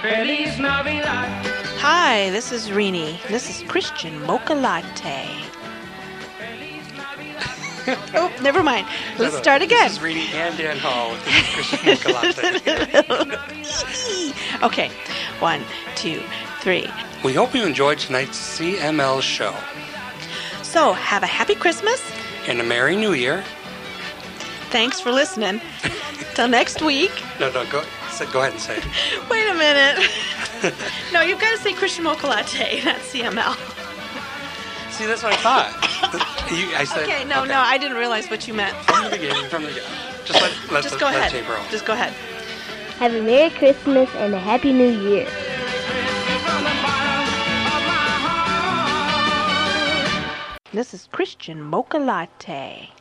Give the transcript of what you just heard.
Feliz Navidad. Hi, this is Rini. This is Christian Mocha Latte. Oh, never mind. Let's start again. This is Rini and Dan Hall with the Christian Mocha Latte. Okay, 1, 2, 3. We hope you enjoyed tonight's CML show. So, have a happy Christmas. And a Merry New Year. Thanks for listening. Till next week. No, go ahead and say it. Wait a minute. No, you've got to say Christian Mocha Latte, not CML. See, that's what I thought. I said, Okay, no, I didn't realize what you meant. From the beginning. Just let Just the go ahead. tape roll. Just go ahead. Have a Merry Christmas and a Happy New Year. This is Christian Mocha Latte.